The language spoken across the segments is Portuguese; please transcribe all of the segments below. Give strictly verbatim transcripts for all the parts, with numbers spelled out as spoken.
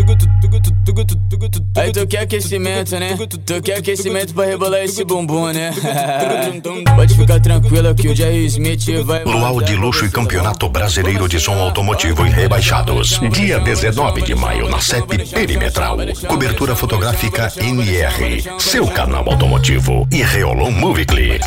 Aí tu quer aquecimento, né? Tu quer aquecimento pra rebolar esse bumbum, né? Pode ficar tranquila que o Jerry Smith vai... Luau de Luxo e Campeonato Brasileiro de Som Automotivo e Rebaixados. Dia dezenove de maio, na sete Perimetral. Cobertura fotográfica N R. Seu canal automotivo. E Reolon Movie Click.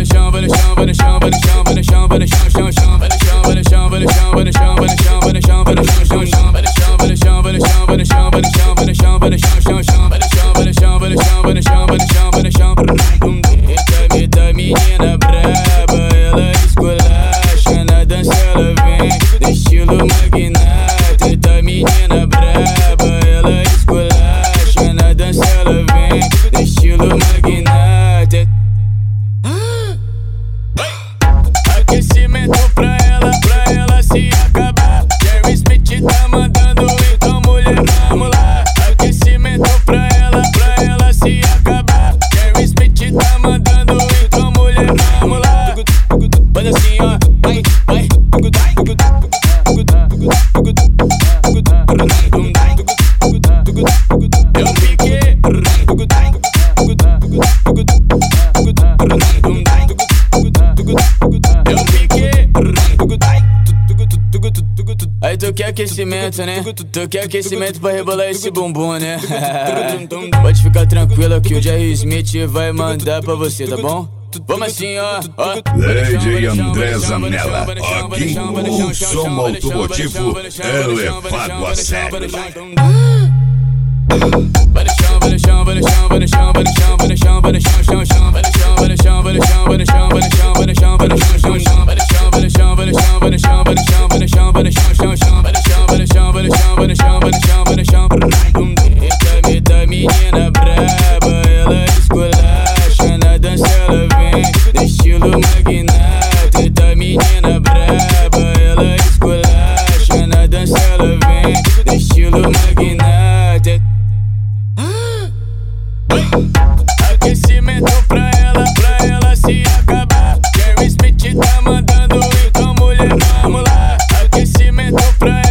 Eita menina braba, ela esculacha, na dança ela vem no estilo magnata. Eita menina braba, ela esculacha, na dança ela vem no estilo magnata. Aquecimento pra ela, pra ela se acabar. Jerry Smith tá mandando, então mulher, vamos lá. Aquecimento pra ela, pra ela se acabar. Jerry Smith tá mandando, então mulher, vamos lá. Faz assim, ó, vai, vai. Eu piquei. Eu piquei. Aí tu quer aquecimento, né? Tu quer aquecimento pra rebolar esse bumbum, né? Pode ficar tranquila que o Jerry Smith vai mandar pra você, tá bom? Vamos assim, ó, ó. D J André Zanella, aqui o som automotivo é levado a sério. Vai no chão, vai no chão, vai no chão, vai no chão, vai no chão, vai no chão, vai no chão, chão, chão, vai no chão, vai no chão, vai no chão, vai no chão, vai no chão, vai no chão, vai no chão, chão, chão, vai no chão, vai no chão, vai no chão, vai no chão, vai no chão, vai no chão, vai no chão, chão, chão, vai no chão, vai no chão, vai no chão, vai no chão, vai no chão, vai no chão. Eita, eita menina braba, ela esculacha, na dança ela vem no estilo magnata. Eita menina braba, ela esculacha, na dança ela vem no estilo magnata. Aquecimento pra ela, pra ela se acabar. Jerry Smith tá mandando, então mulher, vamos lá. Aquecimento pra ela.